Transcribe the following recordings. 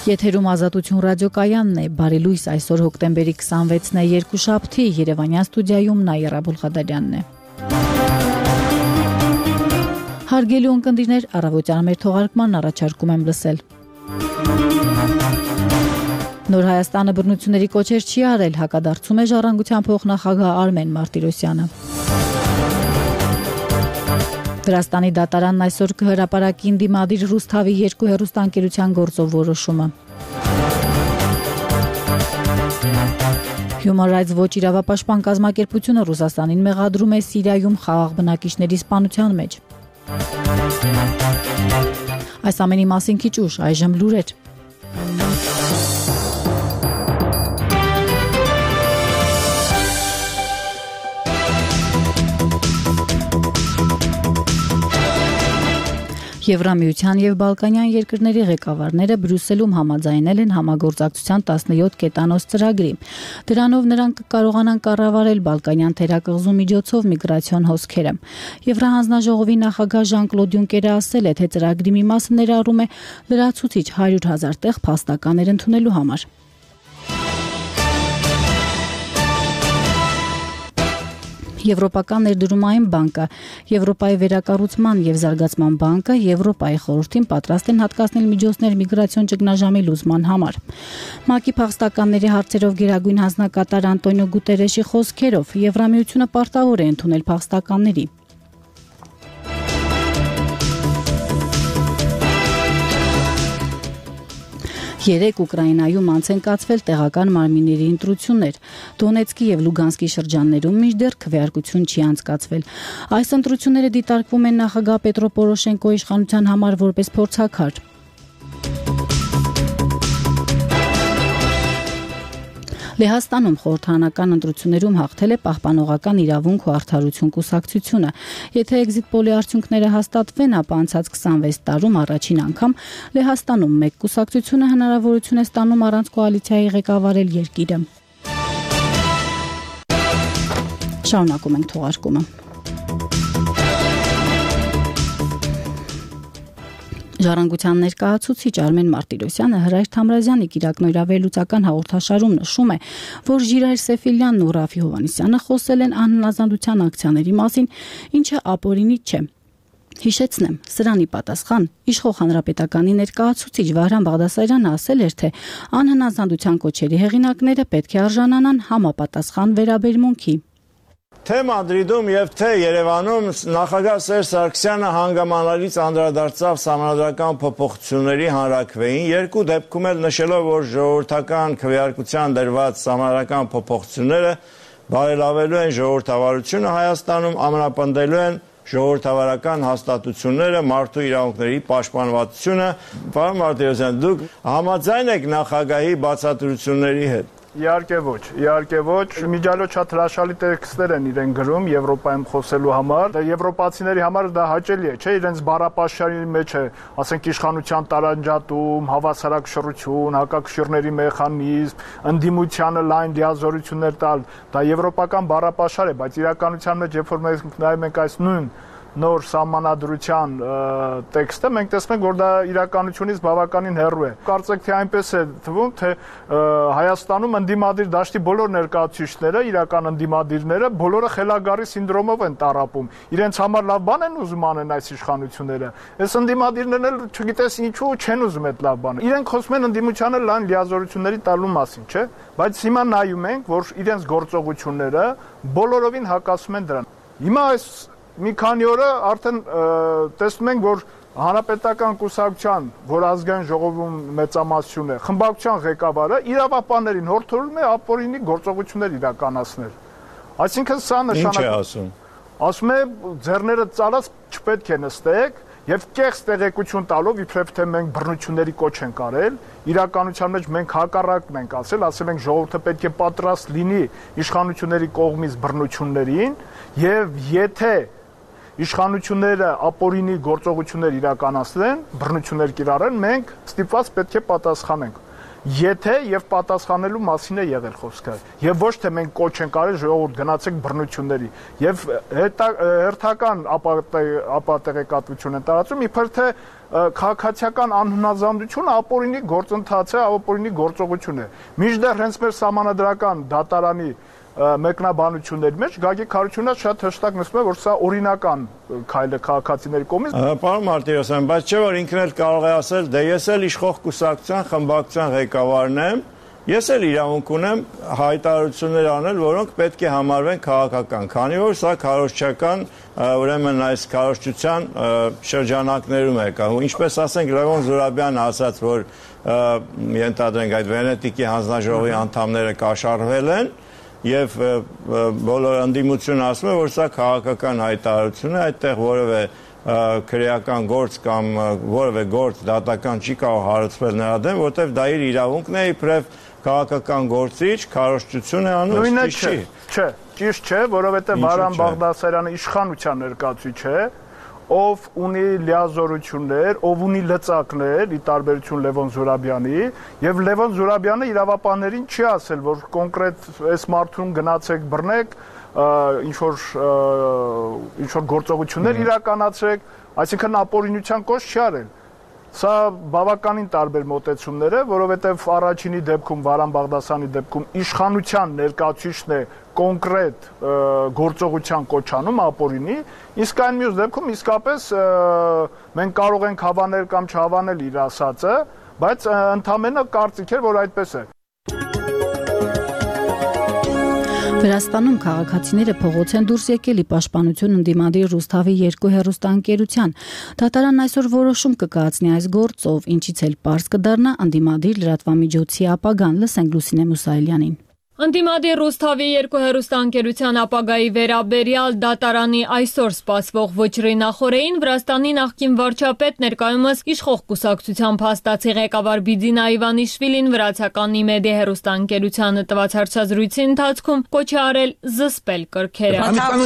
Եթերում Ազատություն ռադիոկայանն է, բարի լույս, այսօր հոկտեմբերի 26-ն է, երկուշաբթի, Երևանյան ստուդիայում Նաիրա Բուլղադարյանն է։ Հարգելի ունկնդիրներ, առավոտյան մեր թողարկմանն առաջարկում եմ լսել։ Նոր Հայաստանը բռնությունների կոչեր չի արել, հակադարձում է Ժառանգության փոխնախագահ Արմեն Մարտիրոսյանը։ Վրաստանի դատարանն այսօր կհրապարակի ընդդիմադիր Ռուսթավի 2 հեռուստաընկերության գործով որոշումը։ Human Rights Watch իրավապաշտպան կազմակերպությունը Ռուսաստանին մեղադրում է Սիրիայում խաղաղ բնակիչների սպանության մեջ։ Այս ամենի մասին քիչ ուշ, այժմ լուրեր։ Եվրամիության եւ Բալկանյան երկրների ղեկավարները Բրյուսելում համաձայնել են համագործակցության 17 կետանոց ծրագրի։ Դրանով նրանք կկարողանան կառավարել Բալկանյան թերակղզու միջոցով միգրացիոն հոսքերը։ Եվրահանձնաժողովի նախագահ Ժան-Կլոդ Յունկերը ասել է, թե ծրագրի մի մասը ներառում է լրացուցիչ 100,000 տեղ փաստականներ ընդունելու համար։ Եվրոպական ներդրումային բանկը, Եվրոպայի վերակառուցման եւ զարգացման բանկը Եվրոպայի խորհրդին պատրաստ են հատկացնել միջոցներ միգրացիոն ճգնաժամի լուծման համար։ ՄԱԿ-ի փախստականների հարցերով գերագույն հանձնակատար Անտոնիո Գուտերեշի խոսքերով Եվրամիությունը պարտավոր է ընդունել փախստականների։ Երեկ Ուկրաինայում անց են կացվել տեղական մարմինների ընտրություններ։ Դոնեցկի եւ Լուգանսկի շրջաններում մինչդեռ քվեարկություն չի անցկացվել։ Այս ընտրությունները դիտարկվում են նախագահ Պետրո Պորոշենկոյի իշխանության համար որպես փորձաքար։ Լեհաստանում խորհրդարանական ընտրություններում հաղթել է Պահպանողական իրավունք ու արդարություն կուսակցությունը։ Եթե էքզիտ պոլի արդյունքները հաստատվեն, ապա անցած 26 տարում առաջին անգամ Լեհաստանում մեկ կուսակցությունը հնարավորություն է ստանում առանց կոալիցիայի ղեկավարել երկիրը։ Շարունակում ենք թողարկումը։ Ժառանգության ներկայացուցիչ Արմեն Մարտիրոսյանը Հրայր Թամրազյանի կիրակնօրավելուծական հաղորդաշարում նշում է, որ Ժիրայր Սեֆիլյանն ու Ռաֆի Հովհաննիսյանը խոսել են անհնազանդության ակցիաների մասին, ինչը ապօրինի չէ։ Հիշեցնեմ, սրանի պատասխան իշխող հանրապետականի ներկայացուցիչ Վահրամ Բաղդասարյանը ասել էր, թե անհնազանդության կոչերի հեղինակները պետք է արժանանան համապատասխան վերաբերմունքի։ Թե Մադրիդում եւ թե Երևանում նախագահ Սերժ Սարգսյանը հանգամանալից անդրադարձավ սահմանադրական փոփոխությունների հանրաքվեին, երկու դեպքում էլ նշելով, որ ժողովրդական քվեարկության դրված սահմանադրական փոփոխությունները բարելավելու են ժողովրդավարությունը Հայաստանում, ամրապնդելու են ժողովրդավարական հաստատությունները, մարդու իրավունքների պաշտպանվածությունը։ Պարոն Մարտիրոսյան, դուք համաձայն եք նախագահի բացատրությունների հետ։ Իհարկե ոչ, Միջալոց շատ հրաշալի տեքստեր են իրեն գրում Եվրոպայում խոսելու համար, եվրոպացիների համար դա հաճելի է, չէ, իրենց բառապաշարի մեջ է, ասենք իշխանության տարանջատում, հավասարակշռություն, հակակշիռների մեխանիզմ, ընդդիմությանը լայն լիազորություններ տալ, դա եվրոպական բառապաշար է, բայց իրականության մեջ երբ որ մենք նայում ենք այս նույն նոր սահմանադրության տեքստը, մենք տեսնում ենք, որ դա իրականությունից բավականին հեռու է։ Կարծեք, թե այնպես է թվում, թե Հայաստանում ընդդիմադիր դաշտի բոլոր ներկայացուցիչները, իրական ընդդիմադիրները, բոլորը խելագարի սինդրոմով են տառապում։ Իրենց համար լավ բան են ուզում անեն այս իշխանությունները։ Այս ընդդիմադիրներն էլ չգիտես ինչու չեն ուզում այդ լավ բանը։ Իրենք խոսում են ընդդիմությանը լայն լիազորությունների տալու մասին, չէ՞։ Բայց հիմա նայում ենք, որ իրենց գործողությունները բոլորովին հակասում են դրան։ Հիմա այս մի քանի օրը արդեն տեսնում ենք, որ հանրապետական կուսակցության, որ ազգային ժողովում մեծամասնություն է, խմբակցության ղեկավարը իրավապահներին հորդորում է ապօրինի գործողություններ իրականացնել։ Այսինքն սա նշանակում է ասում։ Ասում է ձեռները ծալած չպետք է նստեք եւ կեղծ տեղեկություն տալով իբրև թե մենք բռնությունների կոչ ենք արել, իրականության մեջ մենք հակառակն ենք ասել ենք ժողովուրդը պետք է պատրաստ լինի իշխանությունների կողմից բռնություններին եւ եթե իշխանությունները ապօրինի գործողություններ իրականացնեն, բռնություններ կիրառեն, մենք ստիպված պետք է պատասխանենք։ եթե եւ պատասխանելու մասին է եղել խոսքը եւ ոչ թե մենք կոչ ենք արել ժողովուրդ գնացեք բռնությունների եւ հերթական ապատեղեկատվություն են տարածում իբր թե քաղաքացիական անհնազանդությունը ապօրինի գործընթաց է, ապօրինի գործողություն է։ Մինչդեռ հենց մեր սահմանադրական դատարանի մեկնաբանությունների մեջ Գագիկ Հարությունյանը շատ հստակ նշում է, որ սա օրինական քայլ է քաղաքացիների կողմից։ Պարոն Մարտիրոսյան, բայց չէ որ ինքն էլ կարող է ասել, դե ես էլ իշխող կուսակցության խմբակցության ղեկավարն եմ, ես էլ իրավունք ունեմ հայտարարություններ անել, որոնք պետք է համարվեն քաղաքական, քանի որ սա քարոզչական, ուրեմն այս քարոզչության շրջանակներում է կա։ Ինչպես ասենք Լևոն Զուրաբյանը ասաց, որ ենթադրենք այդ Վենետիկի հանձնաժողովի անդամները կաշառվել են եւ բոլոր ընդդիմությունը ասում է, որ սա քաղաքական հայտարարություն է, այդտեղ որևէ քրեական գործ կամ որևէ գործ դատական չի կարող հարուցվել նրա դեմ, որտեղ դա իր իրավունքն է, իբրև քաղաքական գործիչ քարոզչություն է անում, ճիշտ չի։ Չէ, ճիշտ չէ, որովհետեւ Վարան Բաղդասարյանը իշխանության ներկայացուցիչ է, ով ունի լիազորություններ, ով ունի լծակներ, ի տարբերություն Լևոն Զուրաբյանի, եւ Լևոն Զուրաբյանը իրավապահներին չի ասել, որ կոնկրետ այս մարդուն գնացեք բռնեք, ինչ որ գործողություններ իրականացրեք, այսինքն ապօրինության կոչ չի արել։ Սա բավականին տարբեր մոտեցումներ է, որովհետև առաջինի դեպքում Վարան Բաղդասարյանի դեպքում իշխանության ներկայացուցիչն է կոնկրետ գործողության կոչանում ապօրինի, իսկ այն մյուս դեպքում իսկապես մենք կարող ենք հավանել կամ չհավանել իր ասածը, բայց ընդամենը կարծիք էր, որ այդպես է։ Վրաստանում քաղաքացիները փողոց են դուրս եկել ի պաշտպանություն ընդդիմադիր Ռուսթավի 2 հեռուստաընկերության։ Դատարանն այսօր որոշում կկայացնի այս գործով, ինչից էլ պարզ կդառնա ընդդիմադիր լրատվամիջոցի ապագան։ Լսենք Լուսինե Մուսայելյանին։ Ընդդիմադիր Ռուսթավի 2 հեռուստաընկերության ապագայի վերաբերյալ դատարանի այսօր սպասվող վճռի նախօրեին Վրաստանի նախկին վարչապետ ներկայումս իշխող կուսակցության փաստացի ղեկավար Բիձինա Իվանիշվիլին վրացական Իմեդի հեռուստաընկերությանը տված հարցազրույցի ընթացքում կոչ է արել զսպել կրքերը։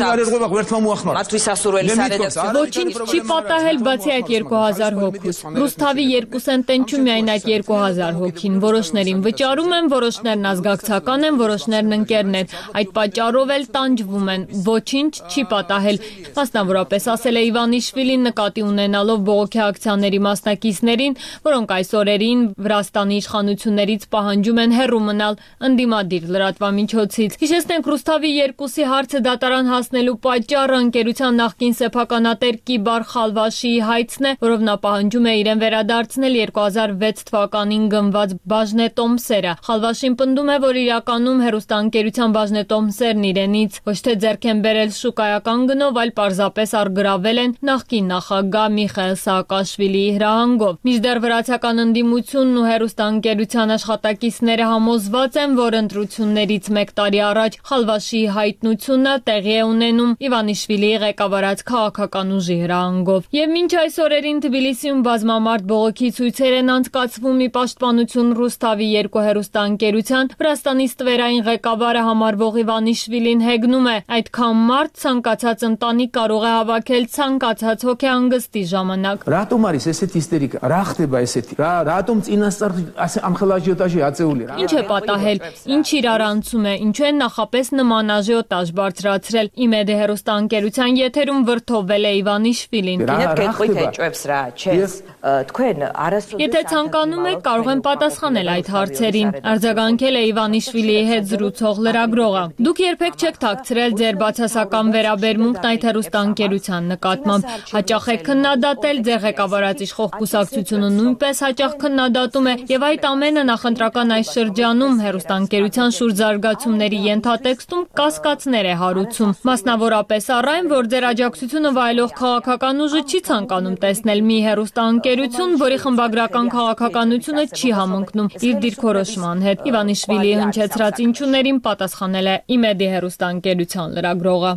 Ոչինչ չի պատահել բացի այդ 2000 հոգուց։ Ռուսթավի 2 սենտ տենչում միայն այդ 2000 հոգին։ Որոշներին վճարում են, որոշներն ազգակցական են, որոշներն ընկերներ, այդ պատճառով էլ տանջվում են, ոչինչ չի պատահել, մասնավորապես ասել է Իվանիշվիլին նկատի ունենալով բողոքի ակցիաների մասնակիցներին, որոնք այս օրերին Վրաստանի իշխանություններից պահանջում են հեռու մնալ ընդդիմադիր լրատվամիջոցից։ Հիշեցնենք Ռուսթավի 2-ի հարցը դատարան հասնելու պատճառը ընկերության նախկին սեփականատեր Կիբար Խալվաշիի հայցն է, որով նա պահանջում է իրեն վերադարձնել 2006 թվականին գնված բաժնետոմսերը։ Խալվաշին պնդում է, որ իրականում հեռուստաընկերության բաժնետոմսերն իրենից ոչ թե ձեռք են բերել շուկայական գնով, այլ պարզապես առգրավել են նախկին նախագահ Միխայիլ Սաակաշվիլիի հրահանգով։ Մինչդեռ վրացական ընդդիմությունն ու հեռուստաընկերության աշխատակիցները համոզված են, որ ընտրություններից 1 տարի առաջ Խալվաշիի հայտնությունը տեղի է ունենում Իվանիշվիլիի ղեկավարած քաղաքական ուժի հրահանգով։ Եվ մինչ այս օրերին Թբիլիսիում բազմամարդ բողոքի ցույցեր են անցկացվում ի պաշտպանություն Ռուսթավի 2 հեռուստաընկերության, Վրաստանի ստվերային ղեկավարը համարվող Իվանիշվիլին հեգնում է, այդքան մարդ ցանկացած ընտանիք կարող է հավաքել ցանկացած հոգեհանգստի ժամանակ։ Ռատոմ արիս էսետ իստերիկա, რა ხდება ესეთი, რატომ წინასწარ ამ ხელ აჟიოტაჟი აწეული რა։ Ինչ է պատահել, ինչ իրարանցում է, ինչու են նախապես նման աժիոտաժ բարձրացրել։ Իմեդի հեռուստաընկերության եթերում վրդովվել է Իվանիշվիլին։ Եթե ցանկանում եք, կարող եմ պատասխանել այդ հարցերին, արձագանքել է Իվանիշվիլիի հետ զրուցող լրագրողը։ Դուք երբեք չեք թաքցրել ձեր բացասական վերաբերմունքն այդ հեռուստաընկերության նկատմամբ։ Հաճախ եք քննադատել, ձեր ղեկավարած իշխող կուսակցությունը նույնպես հաճախ քննադատում է, եւ այդ ամենը նախընտրական այս շրջանում հեռուստաընկերության շուրջ զարգացումների ենթատեքստում կասկածներ է հարուցում։ Մասնավորապես առ այն, որ ձեր աջակցությունը վայելող քաղաքական ուժը չի ցանկանում տեսնել մի հեռուստաընկերություն, որի խմբագրական քաղաքականությունը չի համընկնում իր դիրքորոշման հետ։ Իվանիշվիլիի հնչեցրած ինչուներին պատասխանել է Իմեդի հեռուստաընկերության լրագրողը։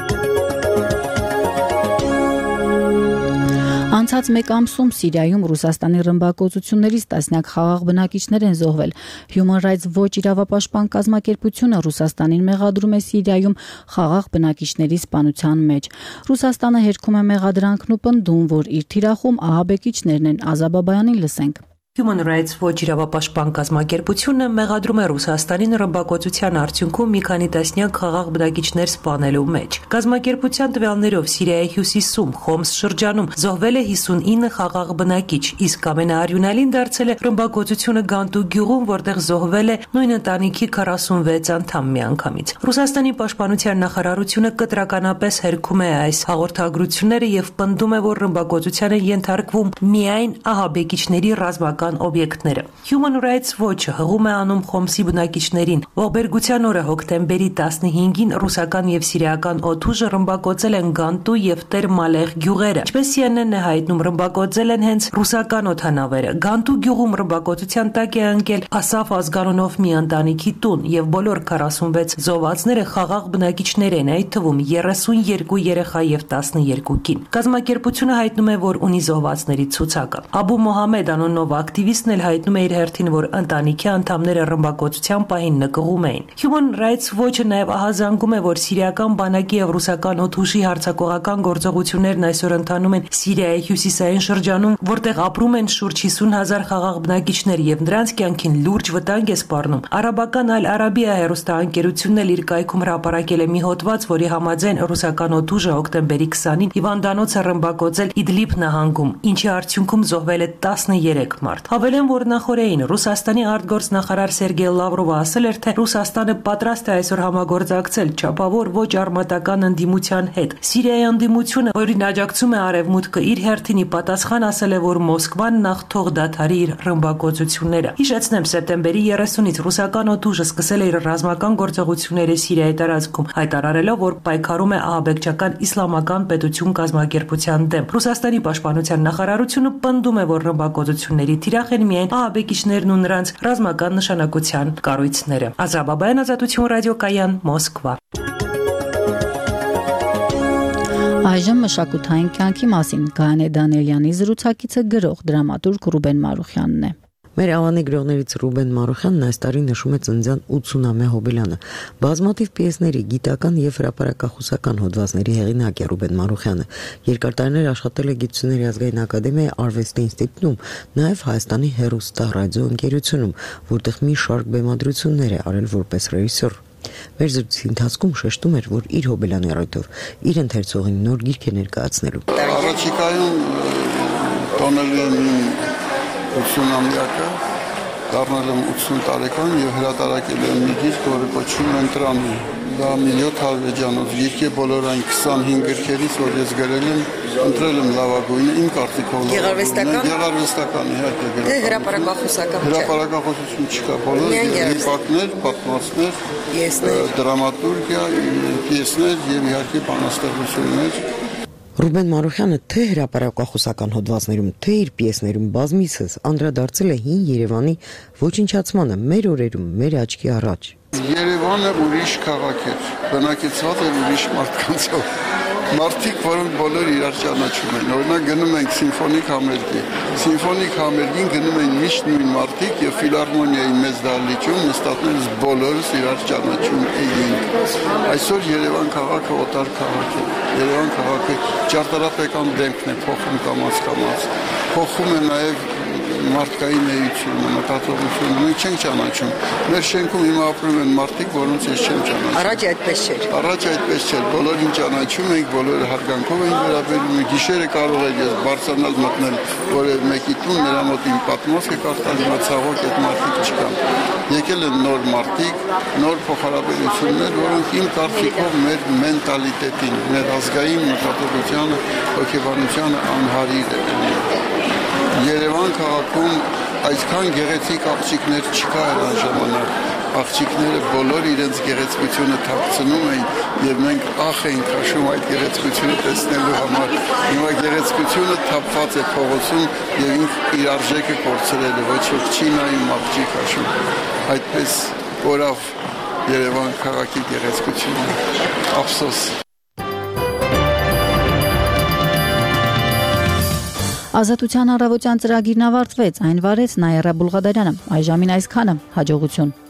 Անցած մեկ ամսում Սիրիայում Ռուսաստանի ռմբակոծություններից տասնյակ խաղաղ բնակիչներ են զոհվել։ Human Rights Watch իրավապաշտպան կազմակերպությունը Ռուսաստանին մեղադրում է Սիրիայում խաղաղ բնակիչների սպանության մեջ։ Ռուսաստանը հերքում է մեղադրանքն ու պնդում, որ իր թիրախում ահաբեկիչներն են։ Ազա Բաբայանին լսենք։ Human Rights Watch իրավապաշտպան կազմակերպությունը մեղադրում է Ռուսաստանին ռմբակոծության արդյունքում մի քանի տասնյակ խաղաղ բնակիչներ սպանելու մեջ։ Կազմակերպության տվյալներով Սիրիայի հյուսիսում Խոմս շրջանում զոհվել է 59 խաղաղ բնակիչ, իսկ ամենաարյունալին դարձել է ռմբակոծությունը Գանտու գյուղում, որտեղ զոհվել է նույն ընտանիքի 46 անդամ միանգամից։ Ռուսաստանի պաշտպանության նախարարությունը կտրականապես հերքում է այս հաղորդագրությունները եւ պնդում է, որ ռմբակոծության են ենթարկվում միայն ահաբեկիչների ռազմական օբյեկտները։ Human Rights Watch-ը հղում է անում Խոմսի բնակիչներին։ Ողբերգության օրը հոկտեմբերի 15-ին ռուսական եւ սիրիական օդուժը ռմբակոծել են Գանտու եւ Տեր Մալեղ գյուղերը։ Ինչպես CNN-ն է հայտնում, ռմբակոծել են հենց ռուսական օդանավերը։ Գանտու գյուղում ռմբակոծության տակ է ընկել Ասաֆ ազգանունով մի ընտանիքի տուն եւ բոլոր 46 զոհվածները խաղաղ բնակիչներ են, այդ թվում 32 երեխա եւ 12 կին։ Կազմակերպությունը հայտնում է, որ ունի զոհվածների ցուցակը։ Աբու Մոհամեդ անունով ակտիվիստն էլ հայտնում է իր հերթին, որ ընտանիքի անդամները ռմբակոծության պահին նկղում էին։ Human Rights Watch-ը նաև ահազանգում է, որ սիրիական բանակի եւ ռուսական օդուժի հարձակողական գործողություններն այսօր ընթանում են Սիրիայի հյուսիսային շրջանում, որտեղ ապրում են շուրջ 50,000 խաղաղ բնակիչներ եւ նրանց կյանքին լուրջ վտանգ է սպառնում։ Արաբական Al-Arabiya հեռուստաընկերությունն էլ իր կայքում հրապարակել է մի հոդված, որի համաձայն ռուսական օդուժը հոկտեմբերի 20-ին հիվանդանոց է ռմբակոծել Իդլիբ նահանգում, ինչի արդյունքում զոհվել է 13 մարդ։ Հավելեմ, որ նախորդին Ռուսաստանի արտգործնախարար Սերգեյ Լավրովը ասել էր, թե Ռուսաստանը պատրաստ է այսօր համագործակցել չափավոր ոչ արմատական ընդդիմության հետ։ Սիրիայի ընդդիմությունը, որին աջակցում է Արևմուտքը, իր հերթին ի պատասխան ասել է, որ Մոսկվան նախ թող դադարի իր ռմբակոծությունները։ Հիշեցնեմ, սեպտեմբերի 30-ից ռուսական օդուժը սկսել է իր ռազմական գործողությունները Սիրիայի տարածքում, հայտարարելով, որ պայքարում է ահաբեկչական իսլամական պետություն կազմակերպության դեմ։ Ռուսաստանի պաշտպանության նախարարությունը պնդում է, որ ռմբակոծությունների թիրախ են միայն ահաբեկիչներն ու նրանց ռազմական նշանակության կառույցները։ Ազրա Բաբայան, Ազատություն ռադիոկայան, Մոսկվա։ Այժմ մշակութային կյանքի մասին Գայանե Դանիելյանի զրուցակիցը գրող դրամատուրգ Ռուբեն Մարուխյանն է։ Մեր ավանի գրողներից Ռուբեն Մարուխյանն այս տարի նշում է ծննդյան 80-ամյա հոբելյանը։ Բազմաթիվ պիեսների, գիտական եւ հրապարակախոսական հոդվածների հեղինակ է Ռուբեն Մարուխյանը։ Երկար տարիներ աշխատել է Գիտությունների ազգային ակադեմիայի Արվեստի ինստիտուտում, նաեւ Հայաստանի հեռուստա ռադիո ընկերությունում, որտեղ մի շարք բեմադրություններ է արել որպես ռեժիսոր։ Մեր զրույցի ընթացքում շեշտում էր, որ իր հոբելյանի առիթով իր ընթերցողին նոր գիրք է ներկայացնելու։ Առաջիկայում տոնելու եմ 80-ամյակը, դառնալ եմ 80 տարեկան եւ հրատարակել եմ մի գիրք, որը կոչվում է Ընտրանի։ Դա մի 700 էջանոց գիրք է, բոլոր այն 25 գրքերից, որ ես գրել եմ, ընտրել եմ լավագույնը, իմ կարծիքով։ Գեղարվեստական։ Գեղարվեստական, իհարկե։ Թե հրապարակախոսական։ Հրապարակախոսություն չկա, բոլոր վիպակներ, պատմվածքներ, դրամատուրգիա, պիեսներ եւ իհարկե բանաստեղծություններ։ Ռուբեն Մարուխյանը թե հրապարակախոսական հոդվածներում, թե իր պիեսներում բազմիցս անդրադարձել է հին Երևանի ոչնչացմանը մեր օրերում, մեր աչքի առաջ։ Երևանը ուրիշ քաղաք էր, բնակեցված էր ուրիշ մարդկանցով։ Մարդիկ, որոնք բոլոր իրար ճանաչում են։ Օրինակ գնում ենք սիմֆոնիկ համերգի։ Սիմֆոնիկ համերգին գնում են միշտ նույն մարդիկ եւ ֆիլհարմոնիայի մեծ դահլիճում նստածներս բոլորս իրար ճանաչում էինք։ Այսօր Երևան քաղաքը օտար քաղաք է։ Երևան քաղաքը ճարտարապետական դեմքն է փոխում կամաց-կամաց։ Փոխում է նաեւ մարդկային էությունը, մտածողությունը, մենք չենք ճանաչում։ Մեր շենքում հիմա ապրում են մարդիկ, որոնց ես չեմ ճանաչում։ Առաջ այդպես չէր։ Առաջ այդպես չէր, բոլորին ճանաչում ենք, բոլորը հարգանքով են վերաբերվում։ Գիշերը կարող եմ ես բարձրանալ մտնել որևէ մեկի տուն, նրա մոտ իմ պատմվածքը կարդալ, հիմա ցավոք այդ մարդիկ չկան։ Եկել են նոր մարդիկ, նոր փոխհարաբերություններ, որոնք իմ կարծիքով մեր մենտալիտետին, մեր ազգային մտածողությանը, հոգեբանությանը անհարիր է։ Երևան քաղաքում այսքան գեղեցիկ աղջիկներ չկա այն ժամանակ։ Աղջիկները բոլոր իրենց գեղեցկությունը թաքցնում էին եւ մենք ախ ենք քաշում այդ գեղեցկությունը տեսնելու համար։ Հիմա գեղեցկությունը թափված է փողոցում եւ ինք իր արժեքը կորցրել է, ոչ ոք չի նայում աղջի քաշում։ Այդպես օրավ Երևան քաղաքի գեղեցկությունը։ Ափսոս։ Ազատության առավոտյան ծրագիրն ավարտվեց, այն վարեց Նայիրա Բուլղադարյանը։ Այժմին այսքանը, հաջողություն։